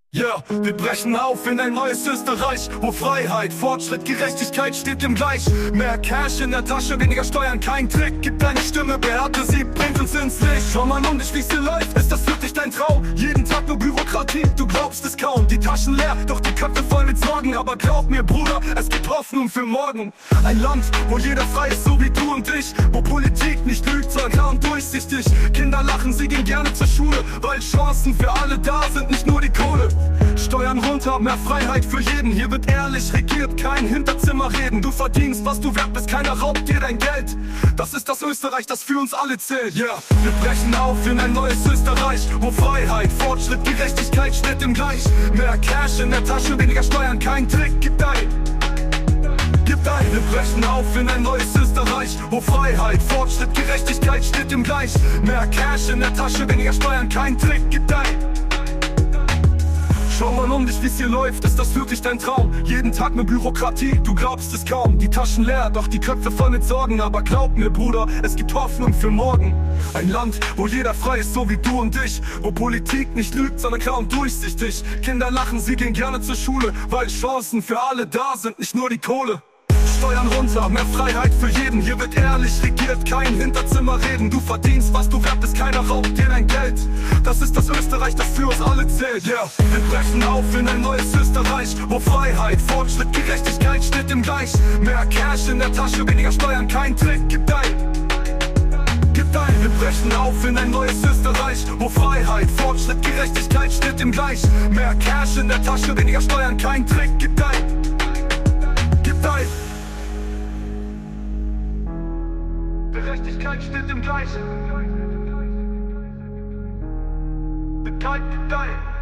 Ja, wir brechen auf in ein neues Österreich, wo Freiheit, Fortschritt, Gerechtigkeit steht dem gleich. Mehr Cash in der Tasche, weniger Steuern, kein Trick. Gib deine Stimme, beate sie, bringt uns ins Licht. Schau mal um dich, wie's hier läuft, ist das wirklich dein Traum? Jeden Tag nur Bürokratie, du glaubst es kaum. Die Taschen leer, doch die Köpfe voll mit Sorgen. Aber glaub mir, Bruder, es gibt Hoffnung für morgen. Ein Land, wo jeder frei ist, so wie du und ich. Wo Politik nicht lügt, sondern klar und durchsichtig. Kinder lachen, sie gehen gerne zur Schule, weil Chancen für alle da sind, nicht nur die Kohle. Steuern runter, mehr Freiheit für jeden. Hier wird ehrlich regiert, kein Hinterzimmerreden. Du verdienst, was du wert bist, keiner raubt dir dein Geld. Das ist das Österreich, das für uns alle zählt. Ja, yeah. Wir brechen auf in ein neues Österreich, wo Freiheit, Fortschritt, Gerechtigkeit steht im Gleich. Mehr Cash in der Tasche, weniger Steuern, kein Trick, gib dein. Wir brechen auf in ein neues Österreich, wo Freiheit, Fortschritt, Gerechtigkeit steht im Gleich. Mehr Cash in der Tasche, weniger Steuern, kein Trick, gib dein. Schau mal um dich, wie's hier läuft, ist das wirklich dein Traum? Jeden Tag mit Bürokratie, du glaubst es kaum. Die Taschen leer, doch die Köpfe voll mit Sorgen. Aber glaub mir, Bruder, es gibt Hoffnung für morgen. Ein Land, wo jeder frei ist, so wie du und ich. Wo Politik nicht lügt, sondern klar und durchsichtig. Kinder lachen, sie gehen gerne zur Schule, weil Chancen für alle da sind, nicht nur die Kohle. Steuern runter, mehr Freiheit für jeden. Hier wird ehrlich regiert, kein Hinterzimmerreden. Du verdienst, was du wert bist, keiner raubt dir dein Geld. Das ist das Österreich, das für uns alle zählt. Yeah. Wir brechen auf in ein neues Österreich, wo Freiheit, Fortschritt, Gerechtigkeit steht im Gleich. Mehr Cash in der Tasche, weniger Steuern, kein Trick, gib dein. Wir brechen auf in ein neues Österreich, wo Freiheit, Fortschritt, Gerechtigkeit steht im Gleich. Mehr Cash in der Tasche, weniger Steuern, kein Trick, gib dein. Gerechtigkeit steht im Gleich. Gib dein.